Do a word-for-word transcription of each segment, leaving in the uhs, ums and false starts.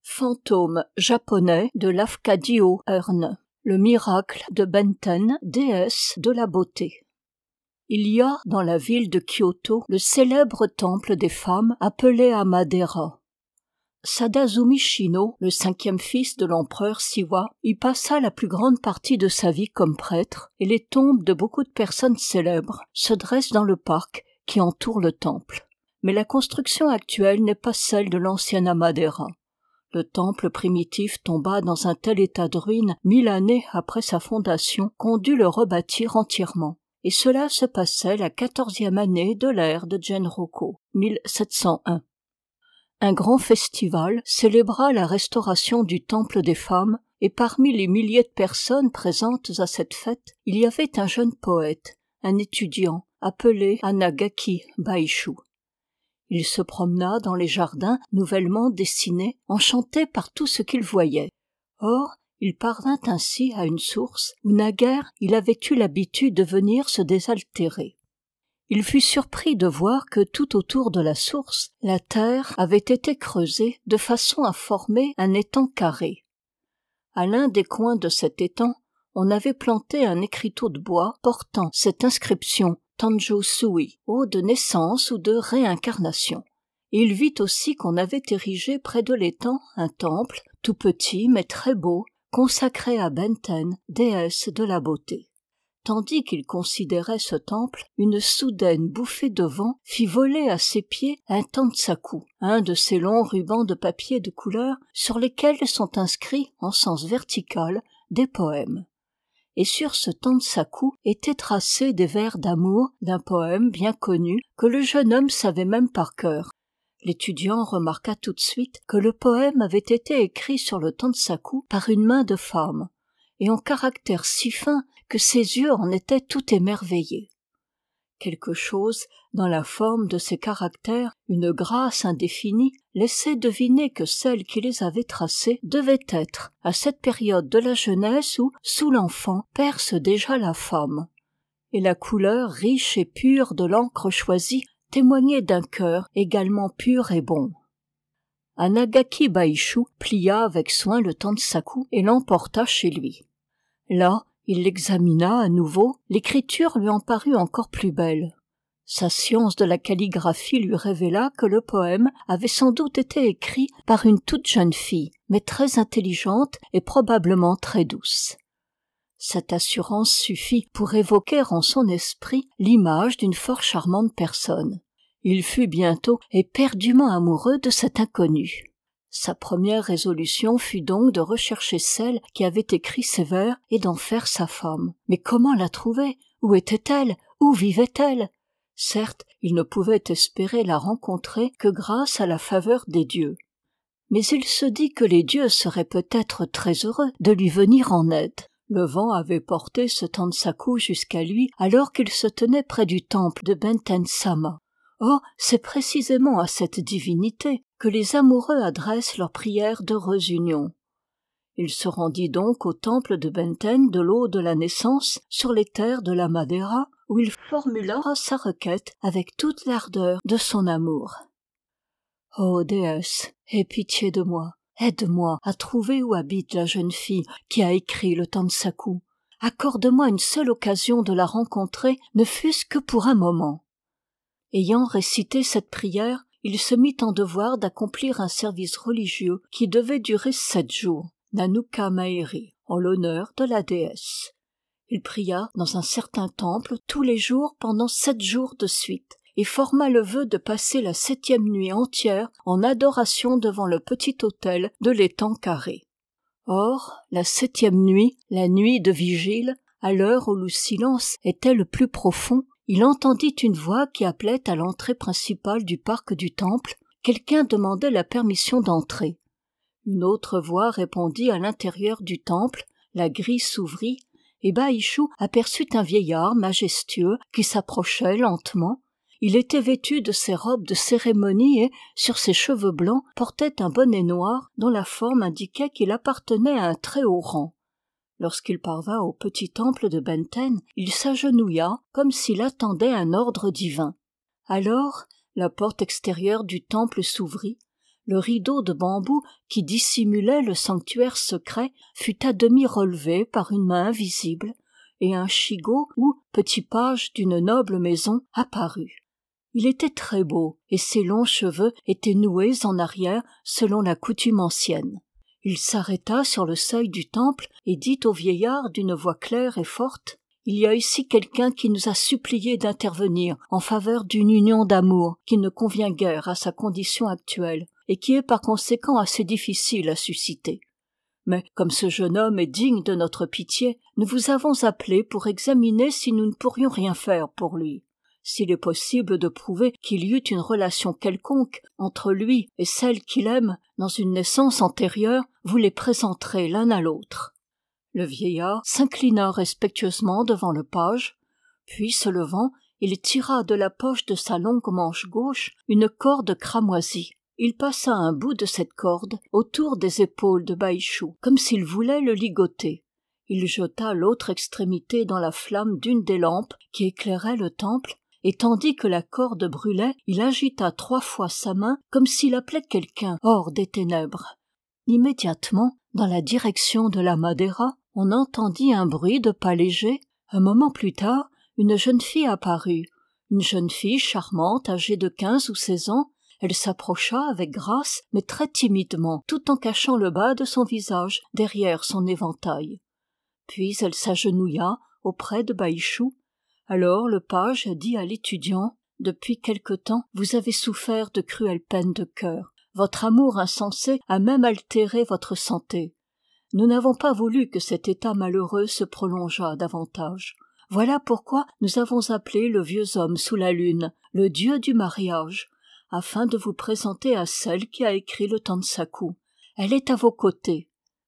Fantôme japonais de Lafcadio Hearn. Le miracle de Benten, déesse de la beauté. Il y a dans la ville de Kyoto le célèbre temple des femmes appelé Amadera. Sadazumi Shino, le cinquième fils de l'empereur Siwa, y passa la plus grande partie de sa vie comme prêtre, et les tombes de beaucoup de personnes célèbres se dressent dans le parc qui entoure le temple. Mais la construction actuelle n'est pas celle de l'ancienne Amadera. Le temple primitif tomba dans un tel état de ruine mille années après sa fondation qu'on dut le rebâtir entièrement. Et cela se passait la quatorzième année de l'ère de Genroku, mille sept cent un. Un grand festival célébra la restauration du temple des femmes, et parmi les milliers de personnes présentes à cette fête, il y avait un jeune poète, un étudiant, appelé Anagaki Baishu. Il se promena dans les jardins nouvellement dessinés, enchanté par tout ce qu'il voyait. Or, il parvint ainsi à une source où naguère il avait eu l'habitude de venir se désaltérer. Il fut surpris de voir que tout autour de la source, la terre avait été creusée de façon à former un étang carré. À l'un des coins de cet étang, on avait planté un écriteau de bois portant cette inscription Tanjo Sui, eau de naissance ou de réincarnation. Et il vit aussi qu'on avait érigé près de l'étang un temple, tout petit mais très beau, consacré à Benten, déesse de la beauté. Tandis qu'il considérait ce temple, une soudaine bouffée de vent fit voler à ses pieds un tansaku, un de ces longs rubans de papier de couleur sur lesquels sont inscrits en sens vertical des poèmes. Et sur ce tansaku étaient tracés des vers d'amour d'un poème bien connu que le jeune homme savait même par cœur. L'étudiant remarqua tout de suite que le poème avait été écrit sur le tansaku par une main de femme, et en caractères si fins que ses yeux en étaient tout émerveillés. Quelque chose dans la forme de ces caractères, une grâce indéfinie, laissait deviner que celle qui les avait tracés devait être à cette période de la jeunesse où, sous l'enfant, perce déjà la femme. Et la couleur riche et pure de l'encre choisie témoignait d'un cœur également pur et bon. Anagaki Baishu plia avec soin le tansaku et l'emporta chez lui. Là, il l'examina à nouveau, l'écriture lui en parut encore plus belle. Sa science de la calligraphie lui révéla que le poème avait sans doute été écrit par une toute jeune fille, mais très intelligente et probablement très douce. Cette assurance suffit pour évoquer en son esprit l'image d'une fort charmante personne. Il fut bientôt éperdument amoureux de cette inconnue. Sa première résolution fut donc de rechercher celle qui avait écrit ces vers et d'en faire sa femme. Mais comment la trouver? Où était-elle? Où vivait-elle? Certes, il ne pouvait espérer la rencontrer que grâce à la faveur des dieux. Mais il se dit que les dieux seraient peut-être très heureux de lui venir en aide. Le vent avait porté ce tansaku jusqu'à lui alors qu'il se tenait près du temple de Benten-sama. Or, c'est précisément à cette divinité que les amoureux adressent leurs prières d'heureuse union. Il se rendit donc au temple de Benten de l'eau de la naissance sur les terres de la Madera, où il formula sa requête avec toute l'ardeur de son amour. « Ô déesse, aie pitié de moi, aide-moi à trouver où habite la jeune fille qui a écrit le tansaku. Accorde-moi une seule occasion de la rencontrer, ne fût-ce que pour un moment. » Ayant récité cette prière, il se mit en devoir d'accomplir un service religieux qui devait durer sept jours, Nanuka Maeri, en l'honneur de la déesse. Il pria dans un certain temple tous les jours pendant sept jours de suite, et forma le vœu de passer la septième nuit entière en adoration devant le petit autel de l'étang carré. Or, la septième nuit, la nuit de vigile, à l'heure où le silence était le plus profond, il entendit une voix qui appelait à l'entrée principale du parc du temple. Quelqu'un demandait la permission d'entrer. Une autre voix répondit à l'intérieur du temple, la grille s'ouvrit, et Baishu aperçut un vieillard majestueux qui s'approchait lentement. Il était vêtu de ses robes de cérémonie et, sur ses cheveux blancs, portait un bonnet noir dont la forme indiquait qu'il appartenait à un très haut rang. Lorsqu'il parvint au petit temple de Benten, il s'agenouilla comme s'il attendait un ordre divin. Alors, la porte extérieure du temple s'ouvrit, Le rideau de bambou qui dissimulait le sanctuaire secret fut à demi relevé par une main invisible, et un chigot ou petit page d'une noble maison apparut. Il était très beau, et ses longs cheveux étaient noués en arrière selon la coutume ancienne. Il s'arrêta sur le seuil du temple et dit au vieillard d'une voix claire et forte: « Il y a ici quelqu'un qui nous a supplié d'intervenir en faveur d'une union d'amour qui ne convient guère à sa condition actuelle et qui est par conséquent assez difficile à susciter. Mais comme ce jeune homme est digne de notre pitié, nous vous avons appelé pour examiner si nous ne pourrions rien faire pour lui. S'il est possible de prouver qu'il y eut une relation quelconque entre lui et celle qu'il aime dans une naissance antérieure, vous les présenterez l'un à l'autre. » Le vieillard s'inclina respectueusement devant le page, puis se levant, il tira de la poche de sa longue manche gauche une corde cramoisie. Il passa un bout de cette corde autour des épaules de Baïchou, comme s'il voulait le ligoter. Il jeta l'autre extrémité dans la flamme d'une des lampes qui éclairait le temple, et tandis que la corde brûlait, il agita trois fois sa main comme s'il appelait quelqu'un hors des ténèbres. Immédiatement, dans la direction de la Madeira, on entendit un bruit de pas légers. Un moment plus tard, une jeune fille apparut, une jeune fille charmante âgée de quinze ou seize ans. Elle s'approcha avec grâce, mais très timidement, tout en cachant le bas de son visage derrière son éventail. Puis elle s'agenouilla auprès de Baïchou. Alors le page dit à l'étudiant: « Depuis quelque temps, vous avez souffert de cruelles peines de cœur. Votre amour insensé a même altéré votre santé. Nous n'avons pas voulu que cet état malheureux se prolongeât davantage. Voilà pourquoi nous avons appelé le vieux homme sous la lune, le dieu du mariage, afin de vous présenter à celle qui a écrit le Tansaku. Elle est à vos côtés. »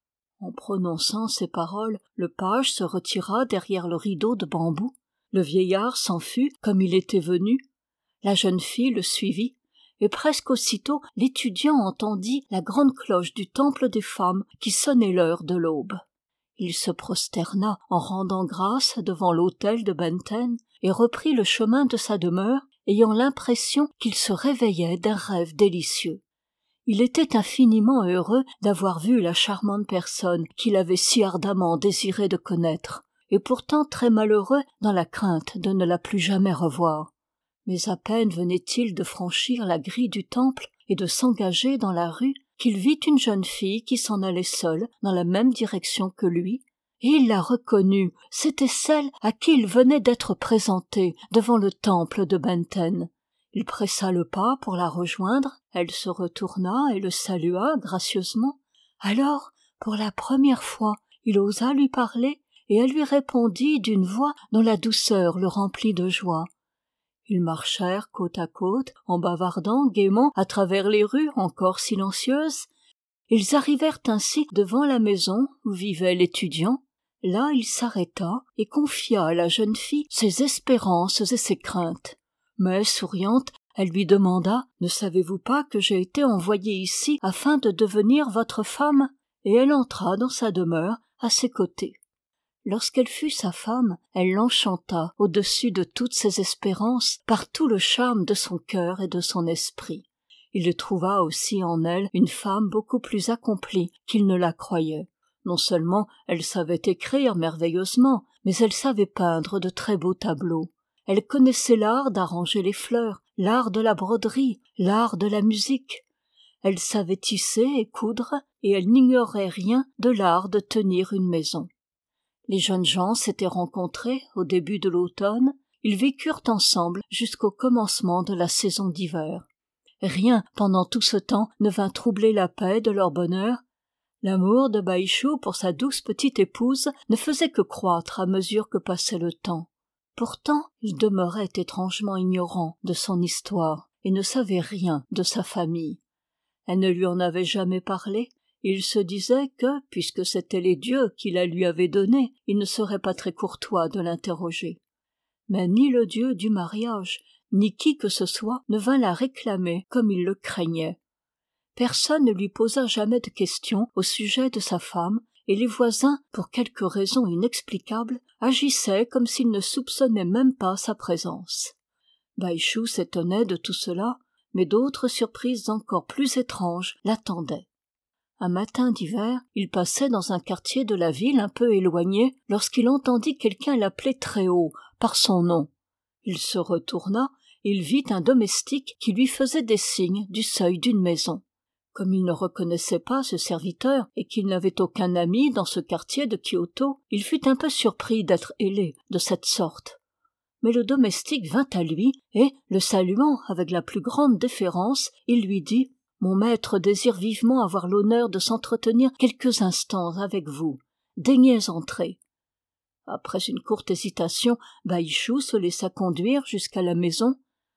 En prononçant ces paroles, le page se retira derrière le rideau de bambou. Le vieillard s'en fut comme il était venu. La jeune fille le suivit, et presque aussitôt l'étudiant entendit la grande cloche du temple des femmes qui sonnait l'heure de l'aube. Il se prosterna en rendant grâce devant l'autel de Benten et reprit le chemin de sa demeure, ayant l'impression qu'il se réveillait d'un rêve délicieux. Il était infiniment heureux d'avoir vu la charmante personne qu'il avait si ardemment désiré de connaître, et pourtant très malheureux dans la crainte de ne la plus jamais revoir. Mais à peine venait-il de franchir la grille du temple et de s'engager dans la rue qu'il vit une jeune fille qui s'en allait seule dans la même direction que lui, et il la reconnut. C'était celle à qui il venait d'être présenté devant le temple de Benten. Il pressa le pas pour la rejoindre, elle se retourna et le salua gracieusement. Alors, pour la première fois, il osa lui parler, et elle lui répondit d'une voix dont la douceur le remplit de joie. Ils marchèrent côte à côte, en bavardant gaiement à travers les rues encore silencieuses. Ils arrivèrent ainsi devant la maison où vivait l'étudiant. Là il s'arrêta et confia à la jeune fille ses espérances et ses craintes. Mais, souriante, elle lui demanda: « Ne savez-vous pas que j'ai été envoyée ici afin de devenir votre femme ?» Et elle entra dans sa demeure à ses côtés. Lorsqu'elle fut sa femme, elle l'enchanta au-dessus de toutes ses espérances par tout le charme de son cœur et de son esprit. Il trouva aussi en elle une femme beaucoup plus accomplie qu'il ne la croyait. Non seulement elle savait écrire merveilleusement, mais elle savait peindre de très beaux tableaux. Elle connaissait l'art d'arranger les fleurs, l'art de la broderie, l'art de la musique. Elle savait tisser et coudre, et elle n'ignorait rien de l'art de tenir une maison. Les jeunes gens s'étaient rencontrés au début de l'automne. Ils vécurent ensemble jusqu'au commencement de la saison d'hiver. Rien, pendant tout ce temps, ne vint troubler la paix de leur bonheur. L'amour de Baïchou pour sa douce petite épouse ne faisait que croître à mesure que passait le temps. Pourtant, il demeurait étrangement ignorant de son histoire et ne savait rien de sa famille. Elle ne lui en avait jamais parlé. Il se disait que, puisque c'étaient les dieux qui la lui avaient donnée, il ne serait pas très courtois de l'interroger. Mais ni le dieu du mariage, ni qui que ce soit ne vint la réclamer comme il le craignait. Personne ne lui posa jamais de questions au sujet de sa femme, et les voisins, pour quelque raison inexplicable, agissaient comme s'ils ne soupçonnaient même pas sa présence. Baïchou s'étonnait de tout cela, mais d'autres surprises encore plus étranges l'attendaient. Un matin d'hiver, il passait dans un quartier de la ville un peu éloigné lorsqu'il entendit quelqu'un l'appeler très haut, par son nom. Il se retourna et il vit un domestique qui lui faisait des signes du seuil d'une maison. Comme il ne reconnaissait pas ce serviteur et qu'il n'avait aucun ami dans ce quartier de Kyoto, il fut un peu surpris d'être hélé de cette sorte. Mais le domestique vint à lui et, le saluant avec la plus grande déférence, il lui dit « Mon maître désire vivement avoir l'honneur de s'entretenir quelques instants avec vous. Daignez entrer. » Après une courte hésitation, Baïchou se laissa conduire jusqu'à la maison.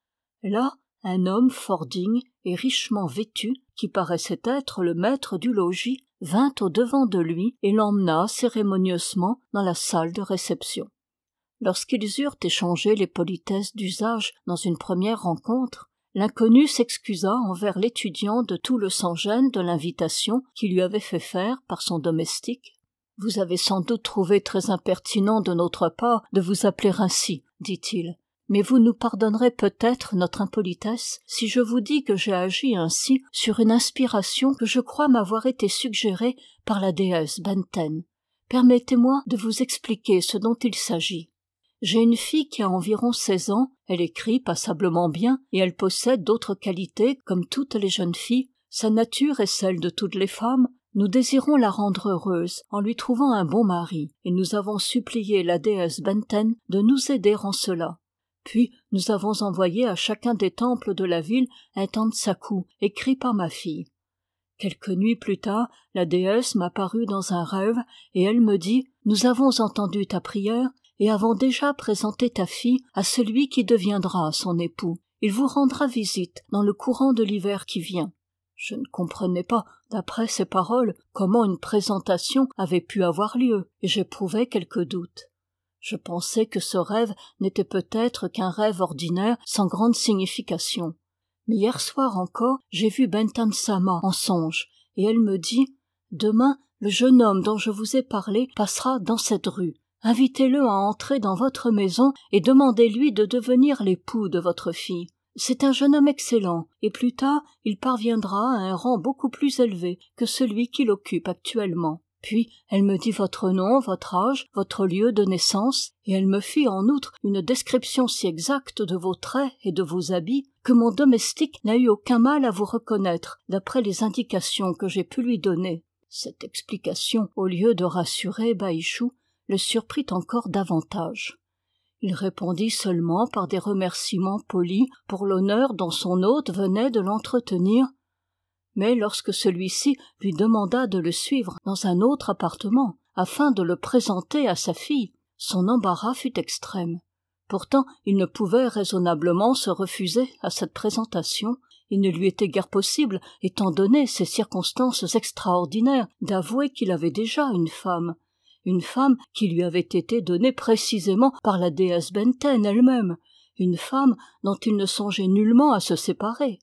Là, un homme fort digne et richement vêtu, qui paraissait être le maître du logis, vint au-devant de lui et l'emmena cérémonieusement dans la salle de réception. Lorsqu'ils eurent échangé les politesses d'usage dans une première rencontre, l'inconnu s'excusa envers l'étudiant de tout le sans-gêne de l'invitation qu'il lui avait fait faire par son domestique. « Vous avez sans doute trouvé très impertinent de notre part de vous appeler ainsi, dit-il. Mais vous nous pardonnerez peut-être notre impolitesse si je vous dis que j'ai agi ainsi sur une inspiration que je crois m'avoir été suggérée par la déesse Benten. Permettez-moi de vous expliquer ce dont il s'agit. J'ai une fille qui a environ seize ans, elle écrit passablement bien et elle possède d'autres qualités comme toutes les jeunes filles. Sa nature est celle de toutes les femmes. Nous désirons la rendre heureuse en lui trouvant un bon mari et nous avons supplié la déesse Benten de nous aider en cela. Puis nous avons envoyé à chacun des temples de la ville un tansaku écrit par ma fille. Quelques nuits plus tard, la déesse m'apparut dans un rêve et elle me dit « Nous avons entendu ta prière et avons déjà présenté ta fille à celui qui deviendra son époux. Il vous rendra visite dans le courant de l'hiver qui vient. » Je ne comprenais pas, d'après ces paroles, comment une présentation avait pu avoir lieu, et j'éprouvais quelques doutes. Je pensais que ce rêve n'était peut-être qu'un rêve ordinaire sans grande signification. Mais hier soir encore, j'ai vu Benten-sama en songe, et elle me dit « Demain, le jeune homme dont je vous ai parlé passera dans cette rue. Invitez-le à entrer dans votre maison et demandez-lui de devenir l'époux de votre fille. C'est un jeune homme excellent, et plus tard, il parviendra à un rang beaucoup plus élevé que celui qu'il occupe actuellement. » Puis, elle me dit votre nom, votre âge, votre lieu de naissance, et elle me fit en outre une description si exacte de vos traits et de vos habits que mon domestique n'a eu aucun mal à vous reconnaître d'après les indications que j'ai pu lui donner. Cette explication, au lieu de rassurer Baïchou, le surprit encore davantage. Il répondit seulement par des remerciements polis pour l'honneur dont son hôte venait de l'entretenir. Mais lorsque celui-ci lui demanda de le suivre dans un autre appartement, afin de le présenter à sa fille, son embarras fut extrême. Pourtant, il ne pouvait raisonnablement se refuser à cette présentation. Il ne lui était guère possible, étant donné ces circonstances extraordinaires, d'avouer qu'il avait déjà une femme. Une femme qui lui avait été donnée précisément par la déesse Benten elle-même, une femme dont il ne songeait nullement à se séparer.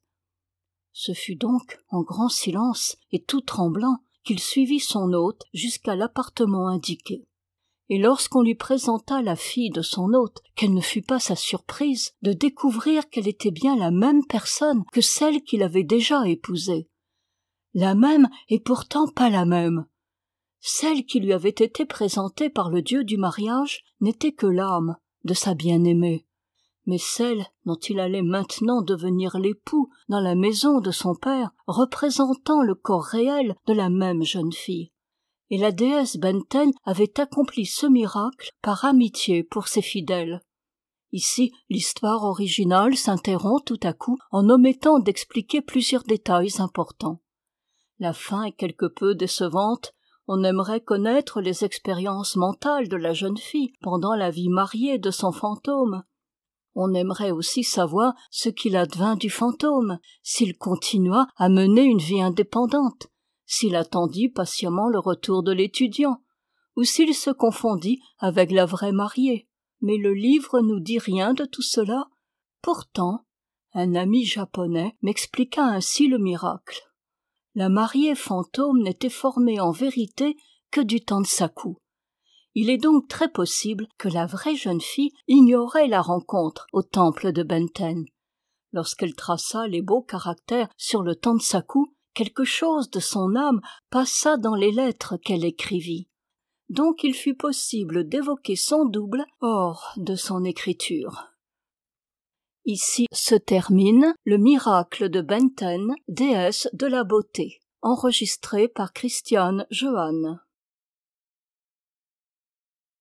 Ce fut donc en grand silence et tout tremblant qu'il suivit son hôte jusqu'à l'appartement indiqué. Et lorsqu'on lui présenta la fille de son hôte, quelle ne fut pas sa surprise de découvrir qu'elle était bien la même personne que celle qu'il avait déjà épousée. La même et pourtant pas la même. Celle qui lui avait été présentée par le dieu du mariage n'était que l'âme de sa bien-aimée. Mais celle dont il allait maintenant devenir l'époux dans la maison de son père, représentant le corps réel de la même jeune fille. Et la déesse Benten avait accompli ce miracle par amitié pour ses fidèles. Ici, l'histoire originale s'interrompt tout à coup en omettant d'expliquer plusieurs détails importants. La fin est quelque peu décevante. On aimerait connaître les expériences mentales de la jeune fille pendant la vie mariée de son fantôme. On aimerait aussi savoir ce qu'il advint du fantôme, s'il continua à mener une vie indépendante, s'il attendit patiemment le retour de l'étudiant, ou s'il se confondit avec la vraie mariée. Mais le livre nous dit rien de tout cela. Pourtant, un ami japonais m'expliqua ainsi le miracle. La mariée fantôme n'était formée en vérité que du tansaku. Il est donc très possible que la vraie jeune fille ignorait la rencontre au temple de Benten. Lorsqu'elle traça les beaux caractères sur le tansaku, quelque chose de son âme passa dans les lettres qu'elle écrivit. Donc il fut possible d'évoquer son double hors de son écriture. Ici se termine le miracle de Benten, déesse de la beauté, enregistré par Christiane Johanne.